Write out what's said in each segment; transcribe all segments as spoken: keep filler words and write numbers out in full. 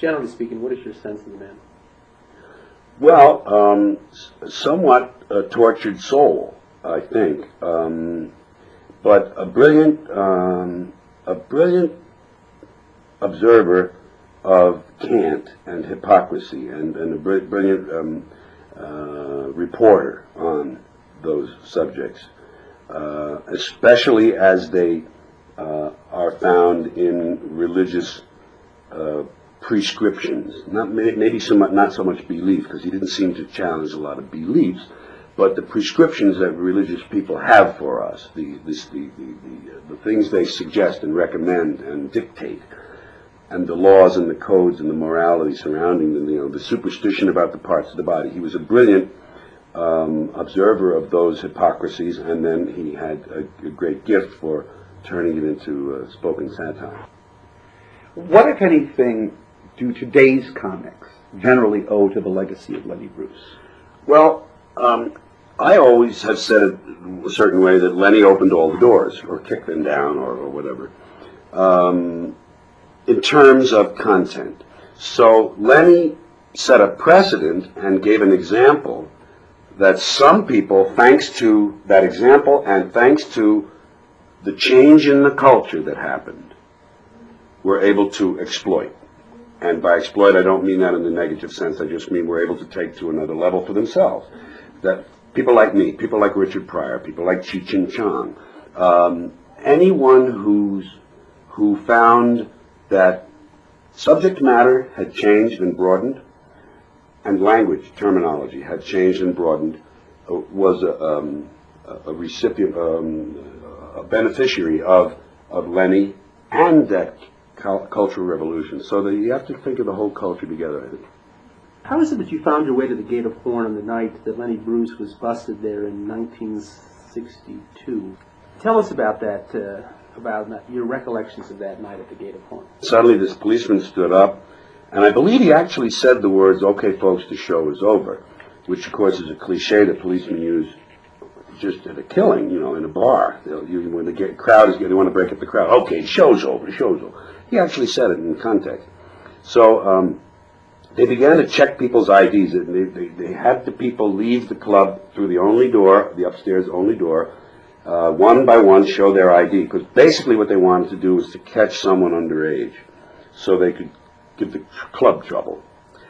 generally speaking, what is your sense of the man? Well, um, somewhat a tortured soul, I think, um, but a brilliant, um, a brilliant observer of cant and hypocrisy, and, and a br brilliant um, uh, reporter on those subjects, uh, especially as they uh, are found in religious uh, prescriptions. Not maybe so much, not so much belief, because he didn't seem to challenge a lot of beliefs, but the prescriptions that religious people have for us, the this, the the, the, uh, the things they suggest and recommend and dictate, and the laws and the codes and the morality surrounding them, you know, the superstition about the parts of the body. He was a brilliant um, observer of those hypocrisies, and then he had a, a great gift for turning it into uh, spoken satire. What, if anything, do today's comics generally owe to the legacy of Lenny Bruce? Well, um, I always have said it a certain way that Lenny opened all the doors, or kicked them down, or, or whatever, um, in terms of content. So Lenny set a precedent and gave an example that some people, thanks to that example and thanks to the change in the culture that happened, were able to exploit. And by exploit, I don't mean that in the negative sense. I just mean we're able to take to another level for themselves. That people like me, people like Richard Pryor, people like Cheech and Chong, um, anyone who's who found that subject matter had changed and broadened, and language, terminology had changed and broadened, uh, was a, um, a recipient, um, a beneficiary of of Lenny and that cultural revolution. So that you have to think of the whole culture together, I think. How is it that you found your way to the Gate of Horn on the night that Lenny Bruce was busted there in nineteen sixty-two? Tell us about that, uh, about your recollections of that night at the Gate of Horn. Suddenly this policeman stood up, and I believe he actually said the words, "Okay, folks, the show is over," which, of course, is a cliche that policemen use just at a killing, you know, in a bar. They'll, you, when the get, crowd is, they want to break up the crowd. Okay, show's over, show's over. He actually said it in context. So um, they began to check people's I Ds. They, they, they had the people leave the club through the only door, the upstairs only door, uh, one by one show their I D. Because basically what they wanted to do was to catch someone underage so they could give the club trouble.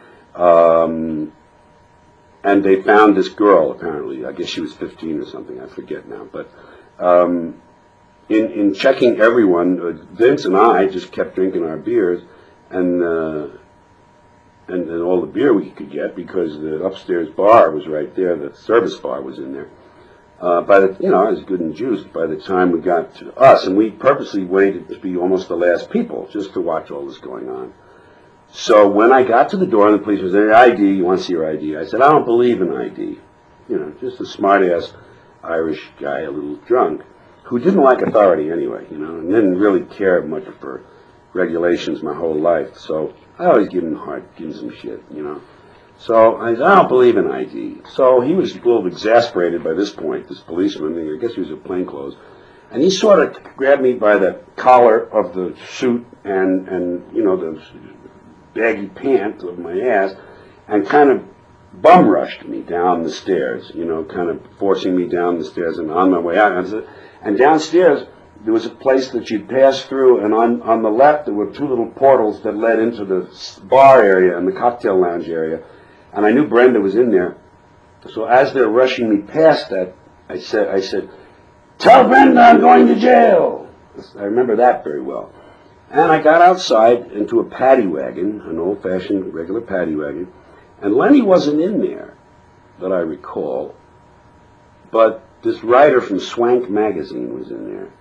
Um, and they found this girl, apparently. I guess she was fifteen or something. I forget now. But um, in, in checking everyone, uh, Vince and I just kept drinking our beers, and, uh, and and all the beer we could get, because the upstairs bar was right there. The service bar was in there. Uh, by the, you know, I was good and juiced by the time we got to us, and we purposely waited to be almost the last people just to watch all this going on. So when I got to the door and the police was there, I D, you want to see your I D? I said, I don't believe in I D. You know, just a smart-ass Irish guy, a little drunk, who didn't like authority anyway, you know, and didn't really care much for regulations my whole life. So I always give him hard, give him some shit, you know. So I said, I don't believe in I D. So he was a little exasperated by this point, this policeman. I guess he was in plainclothes. And he sort of grabbed me by the collar of the suit and, and you know, the baggy pants of my ass, and kind of bum rushed me down the stairs, you know, kind of forcing me down the stairs and on my way out. And downstairs, there was a place that you'd pass through, and on, on the left there were two little portals that led into the bar area and the cocktail lounge area. And I knew Brenda was in there. So as they're rushing me past that, I said, I said, "Tell Brenda I'm going to jail." I remember that very well. And I got outside into a paddy wagon, an old-fashioned regular paddy wagon, and Lenny wasn't in there, that I recall, but this writer from Swank magazine was in there.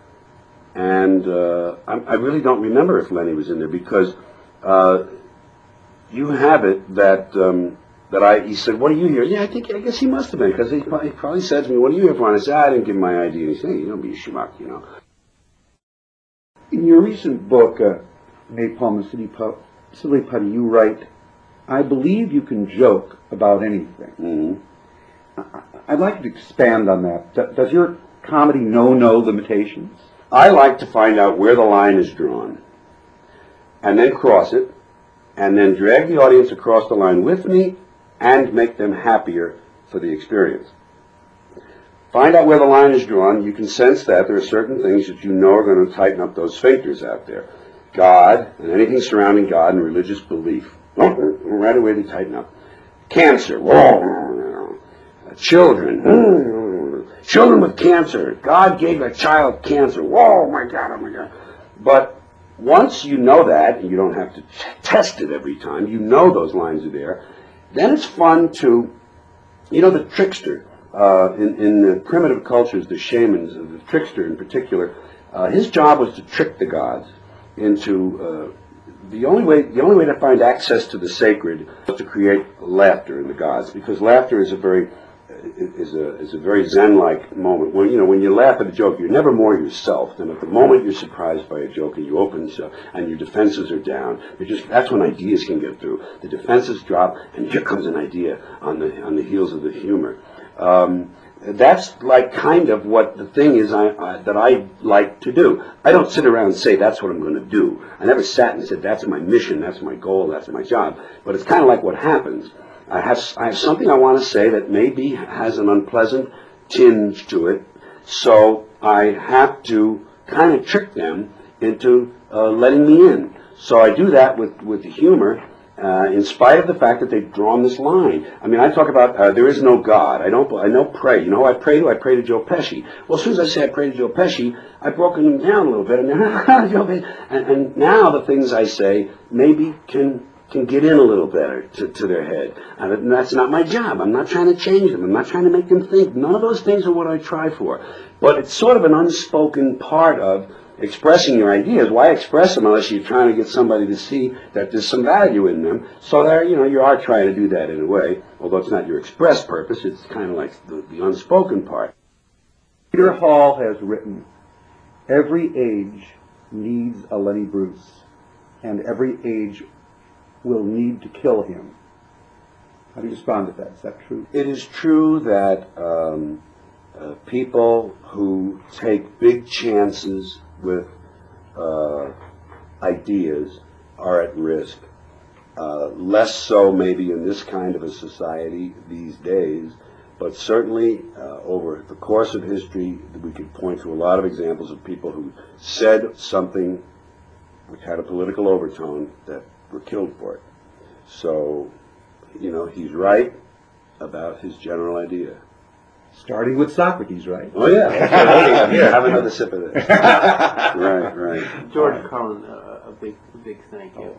And uh, I, I really don't remember if Lenny was in there, because uh, you have it that um, that I. He said, "What are you here?" Yeah, I think I guess he must have been, because he probably, he probably said to me, "What are you here for?" And I said, "I didn't give him my I D." And he said, "Hey, you don't be a schmuck, you know." In your recent book, uh, Napalm and Silly, Pu Silly Putty, you write, "I believe you can joke about anything." Mm-hmm. I'd like to expand on that. Does your comedy know no limitations? I like to find out where the line is drawn, and then cross it, and then drag the audience across the line with me and make them happier for the experience. Find out where the line is drawn. You can sense that there are certain things that you know are going to tighten up those sphincters out there. God and anything surrounding God and religious belief. Right away they tighten up. Cancer. Whoa. Children. Children with cancer. God gave a child cancer. Whoa, my God, oh my God. But once you know that, and you don't have to test it every time, you know those lines are there, then it's fun to, you know, the trickster. Uh, in, in the primitive cultures, the shamans, uh, the trickster in particular, uh, his job was to trick the gods into uh, the only way. The only way to find access to the sacred was to create laughter in the gods, because laughter is a very is a is a very Zen-like moment. When you know when you laugh at a joke, you're never more yourself than at the moment you're surprised by a joke and you open yourself and your defenses are down. You're just that's when ideas can get through. The defenses drop, and here comes an idea on the on the heels of the humor. Um, that's like kind of what the thing is I, I, that I like to do. I don't sit around and say that's what I'm going to do. I never sat and said that's my mission, that's my goal, that's my job. But it's kind of like what happens. I have I have something I want to say that maybe has an unpleasant tinge to it, so I have to kind of trick them into uh, letting me in. So I do that with with the humor. Uh, in spite of the fact that they've drawn this line. I mean, I talk about uh, there is no God. I don't. I don't pray. You know who I pray to? I pray to Joe Pesci. Well, as soon as I say I pray to Joe Pesci, I've broken him down a little bit, and, Joe Pesci, and, and now the things I say maybe can can get in a little better to, to their head. And that's not my job. I'm not trying to change them. I'm not trying to make them think. None of those things are what I try for. But it's sort of an unspoken part of expressing your ideas. Why express them unless you're trying to get somebody to see that there's some value in them? So there, you know, you are trying to do that in a way, although it's not your express purpose. It's kind of like the, the unspoken part. Peter Hall has written, every age needs a Lenny Bruce, and every age will need to kill him. How do you respond to that? Is that true? It is true that um, uh, people who take big chances with uh, ideas are at risk. Uh, less so maybe in this kind of a society these days, but certainly uh, over the course of history we could point to a lot of examples of people who said something which had a political overtone that were killed for it. So, you know, he's right about his general idea. Starting with Socrates, right? Oh yeah, yeah. Here, have another sip of this. Right, right. George Carlin, uh, a big, big thank you.